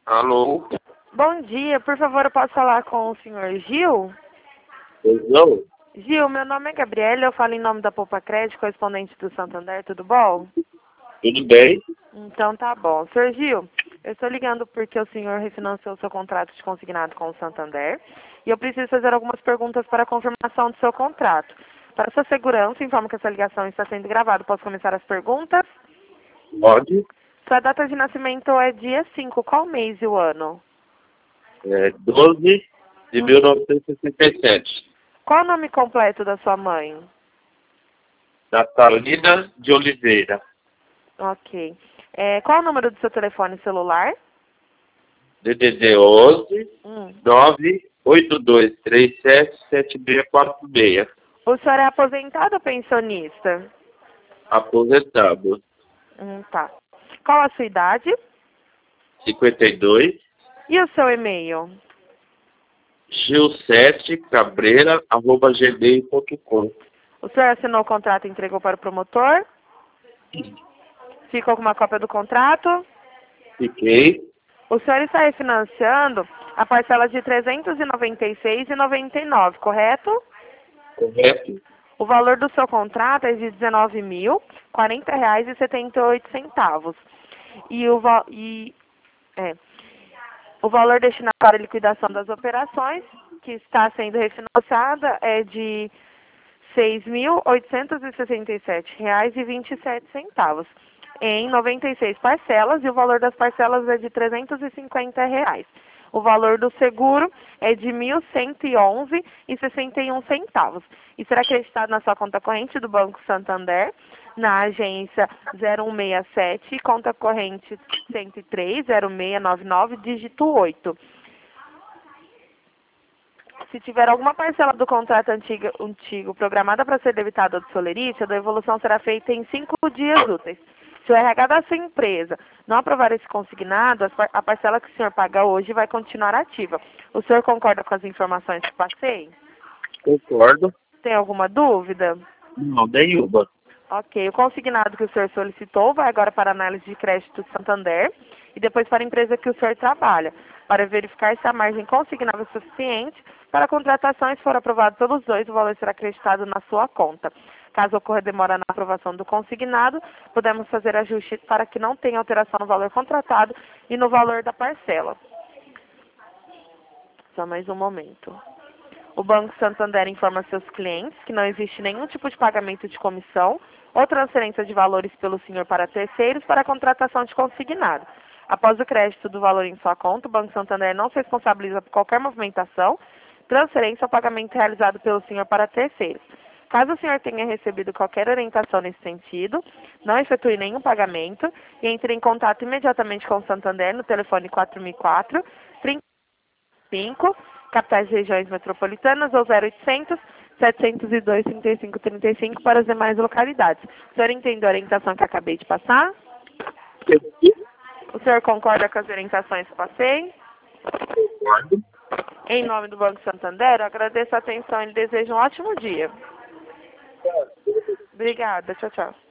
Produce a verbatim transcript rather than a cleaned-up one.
Alô? Bom dia, por favor, eu posso falar com o senhor Gil? Pois não? Gil, meu nome é Gabriela, eu falo em nome da Poupa Crédito, correspondente do Santander, tudo bom? Tudo bem? Então tá bom. senhor Gil, eu estou ligando porque o senhor refinanciou seu contrato de consignado com o Santander e eu preciso fazer algumas perguntas para a confirmação do seu contrato. Para sua segurança, informo que essa ligação está sendo gravada. Posso começar as perguntas? Pode? Sua data de nascimento é dia cinco, qual mês e o ano? É doze de mil novecentos e sessenta e sete. Qual o nome completo da sua mãe? Natalina de Oliveira. Ok. É, qual o número do seu telefone celular? D D D onze Hum. nove oito dois três sete sete seis quatro seis. O senhor é aposentado ou pensionista? Aposentado. Hum, tá. Qual a sua idade? cinquenta e dois. E o seu e-mail? gil sete cabreira arroba gmail ponto com. O senhor assinou o contrato e entregou para o promotor? Ficou com uma cópia do contrato? Fiquei. O senhor está refinanciando a parcela de trezentos e noventa e seis reais e noventa e nove centavos, correto? Correto? O valor do seu contrato é de dezenove mil, quarenta reais e setenta e oito centavos. E o, va e, é, o valor destinado para a liquidação das operações, que está sendo refinanciada, é de seis mil oitocentos e sessenta e sete reais e vinte e sete centavos, em noventa e seis parcelas, e o valor das parcelas é de trezentos e cinquenta reais. O valor do seguro é de mil cento e onze reais e sessenta e um centavos. E será acreditado na sua conta corrente do Banco Santander, na agência zero um seis sete, conta corrente cento e três, zero seis nove nove, dígito oito. Se tiver alguma parcela do contrato antigo, antigo programada para ser debitada do solerite, a devolução será feita em cinco dias úteis. Se o R H da sua empresa não aprovar esse consignado, a parcela que o senhor paga hoje vai continuar ativa. O senhor concorda com as informações que passei? Concordo. Tem alguma dúvida? Não, nenhuma. Ok. O consignado que o senhor solicitou vai agora para a análise de crédito do Santander e depois para a empresa que o senhor trabalha, para verificar se a margem consignável é suficiente para a contratação e se for aprovado pelos dois, o valor será acreditado na sua conta. Caso ocorra demora na aprovação do consignado, podemos fazer ajuste para que não tenha alteração no valor contratado e no valor da parcela. Só mais um momento. O Banco Santander informa seus clientes que não existe nenhum tipo de pagamento de comissão ou transferência de valores pelo senhor para terceiros para a contratação de consignado. Após o crédito do valor em sua conta, o Banco Santander não se responsabiliza por qualquer movimentação, transferência ou pagamento realizado pelo senhor para terceiros. Caso o senhor tenha recebido qualquer orientação nesse sentido, não efetue nenhum pagamento e entre em contato imediatamente com o Santander no telefone quatro mil e quatro, trinta e cinco, capitais e regiões metropolitanas, ou zero oitocentos, setecentos e dois, trinta e cinco, trinta e cinco para as demais localidades. O senhor entendeu a orientação que acabei de passar? O senhor concorda com as orientações que passei? Concordo. Em nome do Banco Santander, eu agradeço a atenção e lhe desejo um ótimo dia. Obrigada. Tchau, tchau.